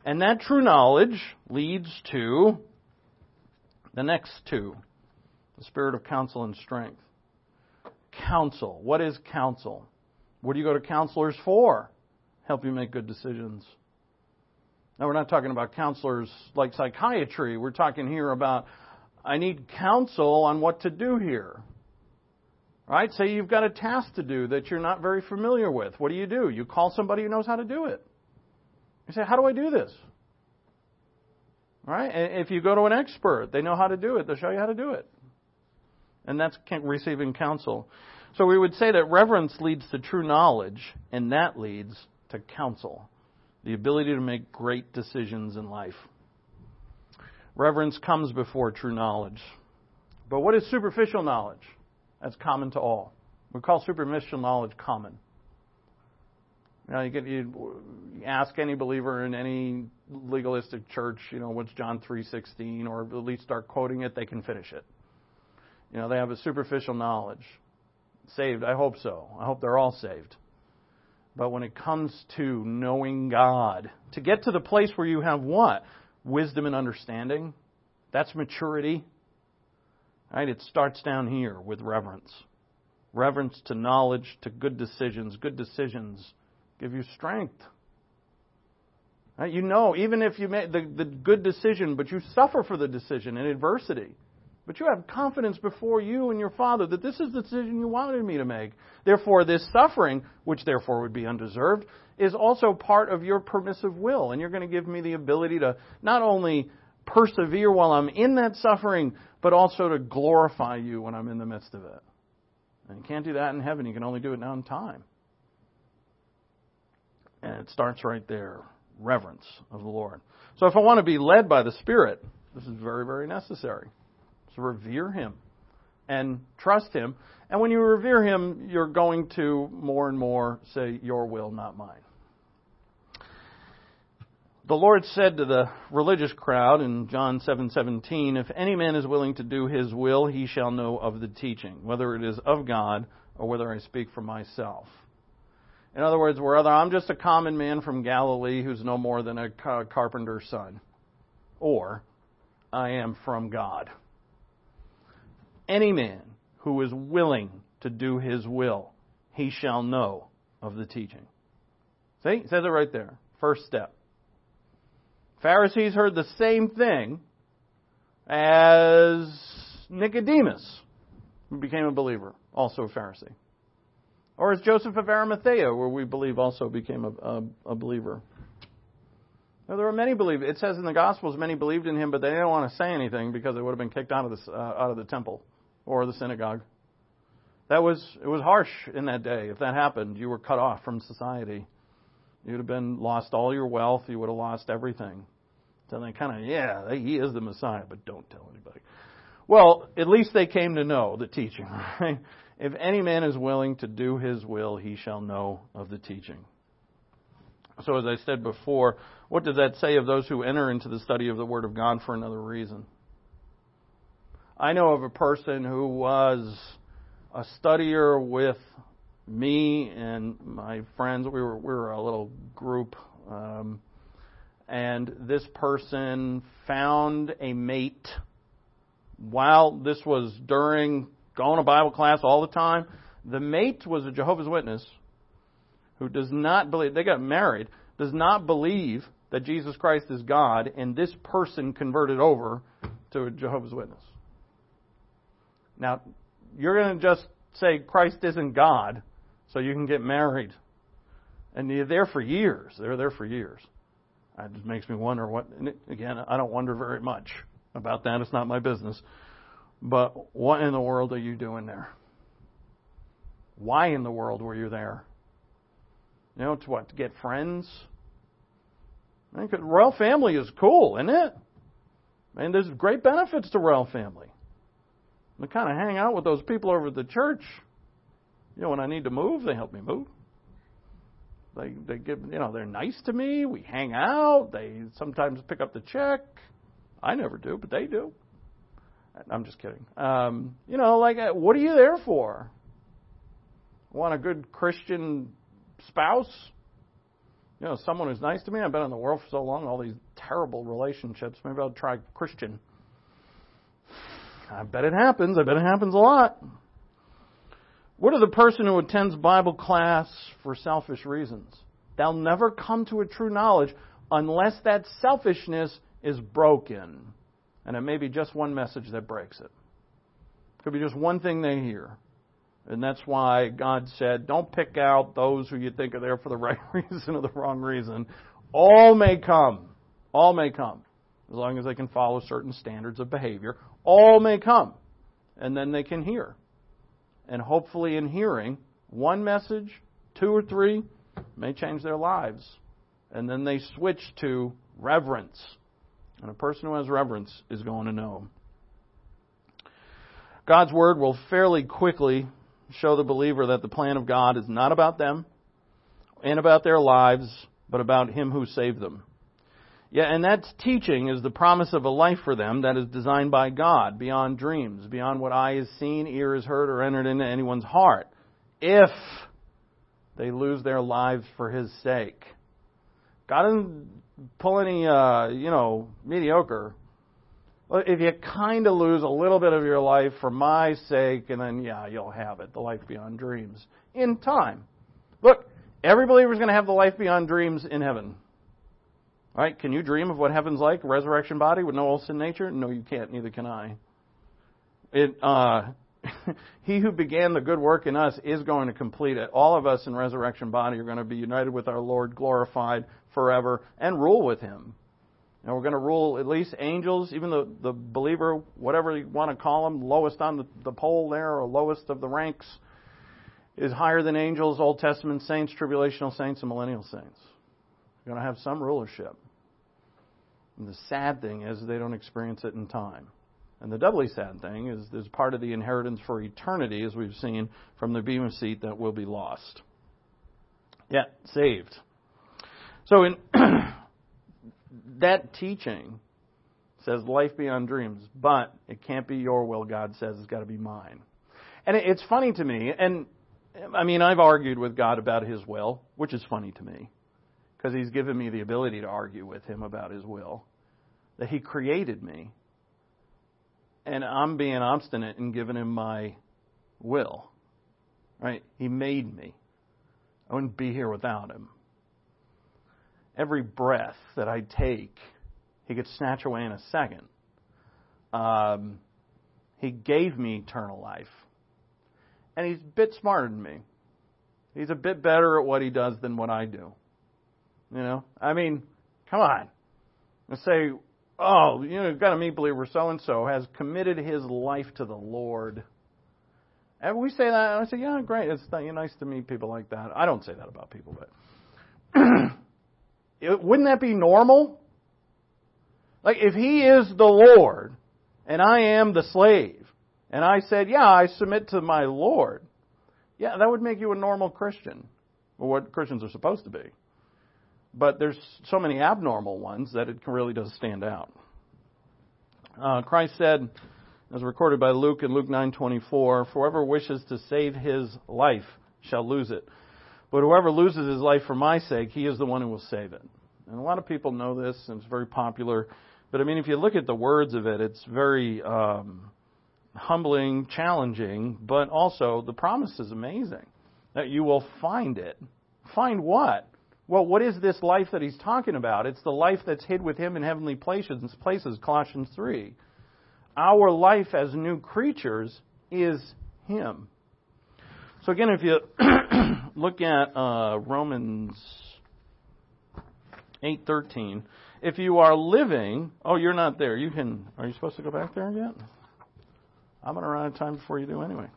[SPEAKER 2] And that true knowledge leads to the next two, the spirit of counsel and strength. Counsel. What is counsel? What do you go to counselors for? Help you make good decisions. Now, we're not talking about counselors like psychiatry. We're talking here about, I need counsel on what to do here. Right? Say you've got a task to do that you're not very familiar with. What do? You call somebody who knows how to do it. You say, how do I do this? Right? And if you go to an expert, they know how to do it. They'll show you how to do it. And that's receiving counsel. So we would say that reverence leads to true knowledge, and that leads to counsel, the ability to make great decisions in life. Reverence comes before true knowledge. But what is superficial knowledge? That's common to all. We call superficial knowledge common. You ask any believer in any legalistic church, what's John 3:16, or at least start quoting it, they can finish it. They have a superficial knowledge. Saved, I hope so. I hope they're all saved. But when it comes to knowing God, to get to the place where you have what? Wisdom and understanding. That's maturity. Right? It starts down here with reverence. Reverence to knowledge, to good decisions. Good decisions give you strength. Right? Even if you make the good decision, but you suffer for the decision in adversity, but you have confidence before you and your Father that this is the decision you wanted me to make. Therefore, this suffering, which therefore would be undeserved, is also part of your permissive will. And you're going to give me the ability to not only persevere while I'm in that suffering, but also to glorify you when I'm in the midst of it. And you can't do that in heaven. You can only do it now in time. And it starts right there. Reverence of the Lord. So if I want to be led by the Spirit, this is very, very necessary. So revere Him and trust Him. And when you revere Him, you're going to more and more say, your will, not mine. The Lord said to the religious crowd in John 7:17, if any man is willing to do His will, he shall know of the teaching, whether it is of God or whether I speak for myself. In other words, whether I'm just a common man from Galilee who's no more than a carpenter's son, or I am from God. Any man who is willing to do His will, he shall know of the teaching. See? It says it right there. First step. Pharisees heard the same thing as Nicodemus, who became a believer, also a Pharisee. Or as Joseph of Arimathea, where we believe also became a believer. Now, there were many believers. It says in the Gospels, many believed in Him, but they didn't want to say anything because they would have been kicked out of the temple or the synagogue. It was harsh in that day. If that happened, you were cut off from society. You'd have lost all your wealth. You would have lost everything. So they He is the Messiah, but don't tell anybody. Well, at least they came to know the teaching, right? If any man is willing to do His will, he shall know of the teaching. So as I said before, what does that say of those who enter into the study of the Word of God for another reason? I know of a person who was a studier with me and my friends. We were a little group, and this person found a mate while this was during going to Bible class all the time. The mate was a Jehovah's Witness who does not believe, they got married, does not believe that Jesus Christ is God, and this person converted over to a Jehovah's Witness. Now, you're going to just say Christ isn't God so you can get married. And you're there for years. They're there for years. It just makes me wonder what, again, I don't wonder very much about that. It's not my business. But what in the world are you doing there? Why in the world were you there? To what? To get friends? I think royal family is cool, isn't it? There's great benefits to royal family. I kind of hang out with those people over at the church. When I need to move, they help me move. They give, they're nice to me. We hang out. They sometimes pick up the check. I never do, but they do. I'm just kidding. What are you there for? Want a good Christian spouse? You know, someone who's nice to me, I've been in the world for so long, all these terrible relationships, maybe I'll try Christian. I bet it happens. I bet it happens a lot. What of the person who attends Bible class for selfish reasons? They'll never come to a true knowledge unless that selfishness is broken. And it may be just one message that breaks it. It could be just one thing they hear. And that's why God said, don't pick out those who you think are there for the right reason or the wrong reason. All may come. All may come. As long as they can follow certain standards of behavior. All may come. And then they can hear. And hopefully in hearing, one message, 2 or 3, may change their lives. And then they switch to reverence. And a person who has reverence is going to know. God's Word will fairly quickly show the believer that the plan of God is not about them and about their lives, but about Him who saved them. Yeah, and that teaching is the promise of a life for them that is designed by God, beyond dreams, beyond what eye has seen, ear has heard, or entered into anyone's heart, if they lose their lives for His sake. God doesn't pull any, mediocre. If you kind of lose a little bit of your life for my sake, and then, you'll have it, the life beyond dreams, in time. Look, every believer is going to have the life beyond dreams in heaven. All right, can you dream of what heaven's like, a resurrection body with no old sin nature? No, you can't, neither can I. He who began the good work in us is going to complete it. All of us in resurrection body are going to be united with our Lord, glorified forever, and rule with Him. And we're going to rule at least angels, even the believer, whatever you want to call them, lowest on the pole there, or lowest of the ranks, is higher than angels, Old Testament saints, tribulational saints, and millennial saints. We're going to have some rulership. And the sad thing is they don't experience it in time. And the doubly sad thing is there's part of the inheritance for eternity, as we've seen from the Bema seat, that will be lost. Yet saved. So in that teaching says life beyond dreams, but it can't be your will, God says, it's got to be mine. And it's funny to me, and I mean, I've argued with God about His will, which is funny to me, because He's given me the ability to argue with Him about His will, that He created me, and I'm being obstinate in giving Him my will. Right? He made me. I wouldn't be here without Him. Every breath that I take, He could snatch away in a second. He gave me eternal life. And He's a bit smarter than me. He's a bit better at what He does than what I do. You know? I mean, come on. Let's say, you've got to meet believer so-and-so has committed his life to the Lord. And we say that, and I say, yeah, great. It's nice to meet people like that. I don't say that about people, but wouldn't that be normal? Like, if He is the Lord, and I am the slave, and I said, I submit to my Lord, that would make you a normal Christian, or what Christians are supposed to be. But there's so many abnormal ones that it really does stand out. Christ said, as recorded by Luke in Luke 9:24, "Whoever wishes to save his life shall lose it. But whoever loses his life for my sake, he is the one who will save it." And a lot of people know this, and it's very popular. But I mean, if you look at the words of it, it's very humbling, challenging, but also the promise is amazing. That you will find it. Find what? Well, what is this life that He's talking about? It's the life that's hid with Him in heavenly places, Colossians 3. Our life as new creatures is Him. So again, if you look at Romans 8:13, if you are living, you're not there. Are you supposed to go back there yet? I'm going to run out of time before you do anyway.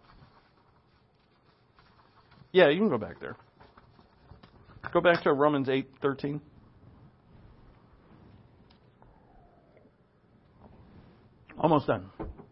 [SPEAKER 2] Yeah, you can go back there. Go back to Romans 8:13. Almost done.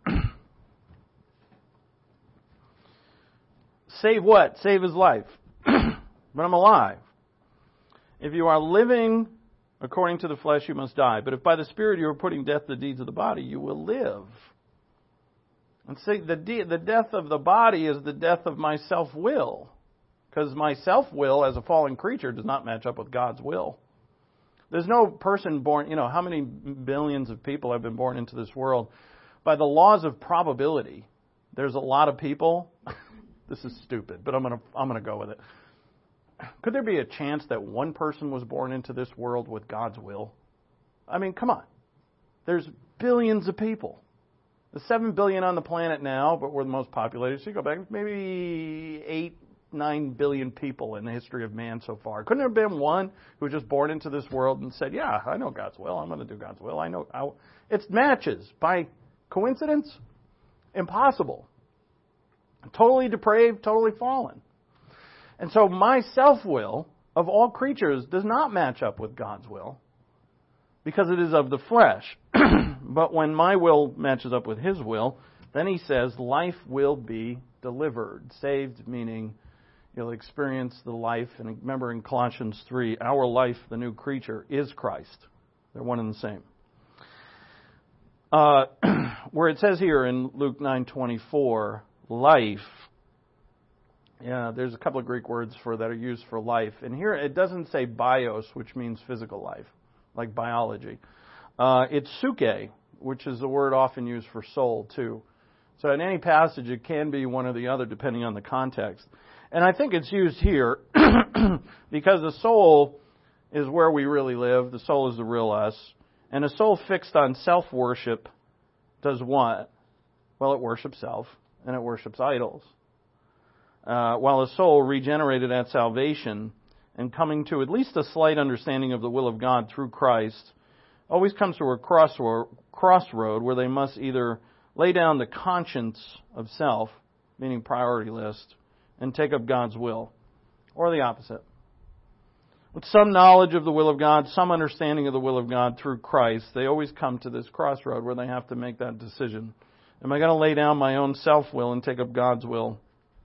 [SPEAKER 2] Save what? Save his life. But I'm alive. If you are living according to the flesh, you must die. But if by the Spirit you are putting death to the deeds of the body, you will live. And see, the death of the body is the death of my self-will. Because my self-will as a fallen creature does not match up with God's will. There's no person born, how many billions of people have been born into this world? By the laws of probability, there's a lot of people. This is stupid, but I'm gonna go with it. Could there be a chance that one person was born into this world with God's will? I mean, come on. There's billions of people. There's 7 billion on the planet now, but we're the most populated. So you go back, maybe 9 billion people in the history of man so far. Couldn't there have been one who was just born into this world and said, yeah, I know God's will. I'm going to do God's will. I know. It matches. By coincidence? Impossible. Totally depraved, totally fallen. And so my self-will of all creatures does not match up with God's will because it is of the flesh. But when my will matches up with His will, then He says life will be delivered. Saved meaning you'll experience the life. And remember in Colossians 3, our life, the new creature, is Christ. They're one and the same. Where it says here in Luke 9:24, life. Yeah, there's a couple of Greek words that are used for life. And here it doesn't say bios, which means physical life, like biology. It's suke, which is the word often used for soul, too. So in any passage, it can be one or the other, depending on the context. And I think it's used here because the soul is where we really live. The soul is the real us. And a soul fixed on self-worship does what? Well, it worships self, and it worships idols. While a soul regenerated at salvation and coming to at least a slight understanding of the will of God through Christ always comes to a crossroad where they must either lay down the conscience of self, meaning priority list, and take up God's will, or the opposite. With some knowledge of the will of God, some understanding of the will of God through Christ, they always come to this crossroad where they have to make that decision. Am I going to lay down my own self-will and take up God's will?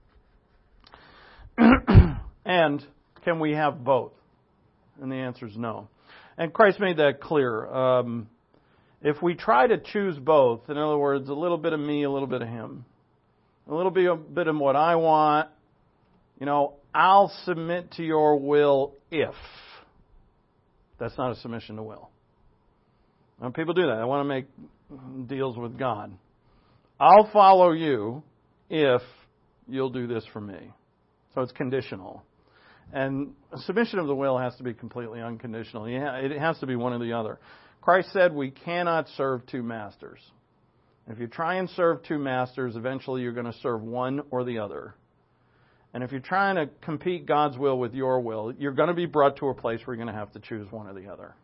[SPEAKER 2] And can we have both? And the answer is no. And Christ made that clear. If we try to choose both, in other words, a little bit of me, a little bit of Him, a little bit of what I want, I'll submit to your will if. That's not a submission to will. Now, people do that. They want to make deals with God. I'll follow you if you'll do this for me. So it's conditional. And submission of the will has to be completely unconditional. It has to be one or the other. Christ said we cannot serve two masters. If you try and serve two masters, eventually you're going to serve one or the other. And if you're trying to compete God's will with your will, you're going to be brought to a place where you're going to have to choose one or the other.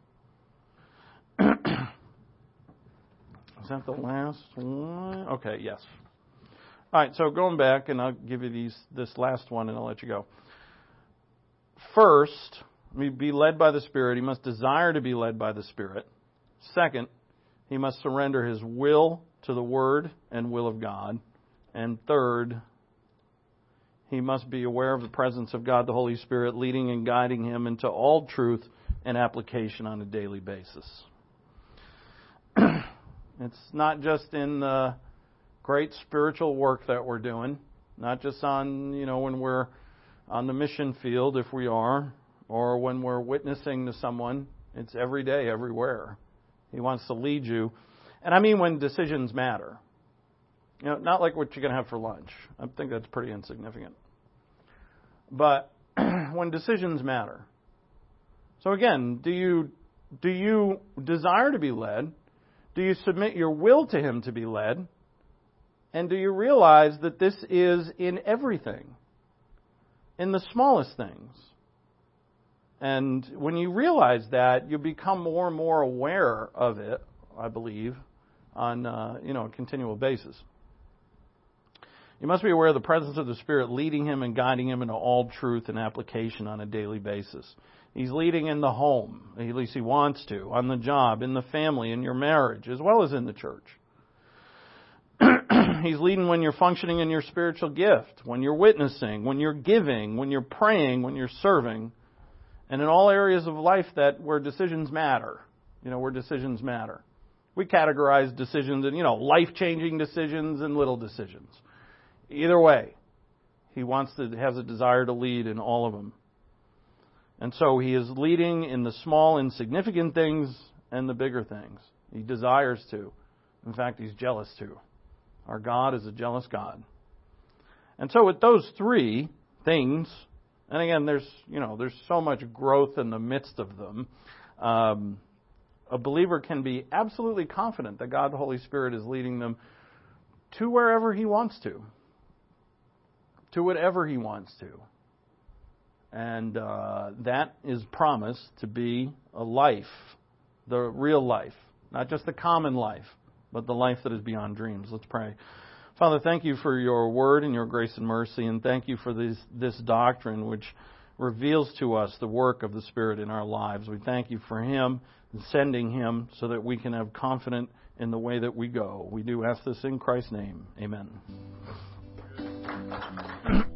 [SPEAKER 2] Is that the last one? Okay, yes. All right, so going back, and I'll give you this last one, and I'll let you go. First, be led by the Spirit. He must desire to be led by the Spirit. Second, he must surrender his will to the Word and will of God. And third, he must be aware of the presence of God, the Holy Spirit, leading and guiding him into all truth and application on a daily basis. It's not just in the great spiritual work that we're doing, not just on, when we're on the mission field, if we are, or when we're witnessing to someone. It's every day, everywhere. He wants to lead you. And I mean when decisions matter. Not like what you're going to have for lunch. I think that's pretty insignificant. But when decisions matter. So again, do you desire to be led? Do you submit your will to Him to be led? And do you realize that this is in everything? In the smallest things. And when you realize that, you become more and more aware of it, I believe, on a continual basis. You must be aware of the presence of the Spirit leading him and guiding him into all truth and application on a daily basis. He's leading in the home, at least he wants to, on the job, in the family, in your marriage, as well as in the church. He's leading when you're functioning in your spiritual gift, when you're witnessing, when you're giving, when you're praying, when you're serving, and in all areas of life where decisions matter. Where decisions matter. We categorize decisions in, life-changing decisions and little decisions. Either way, He has a desire to lead in all of them. And so He is leading in the small, insignificant things and the bigger things. He desires to. In fact, He's jealous to. Our God is a jealous God. And so with those three things, and again, there's so much growth in the midst of them, a believer can be absolutely confident that God the Holy Spirit is leading them to wherever He wants to whatever He wants to. And that is promised to be a life, the real life, not just the common life, but the life that is beyond dreams. Let's pray. Father, thank You for Your word and Your grace and mercy, and thank You for this doctrine which reveals to us the work of the Spirit in our lives. We thank You for Him and sending Him so that we can have confidence in the way that we go. We do ask this in Christ's name. Amen.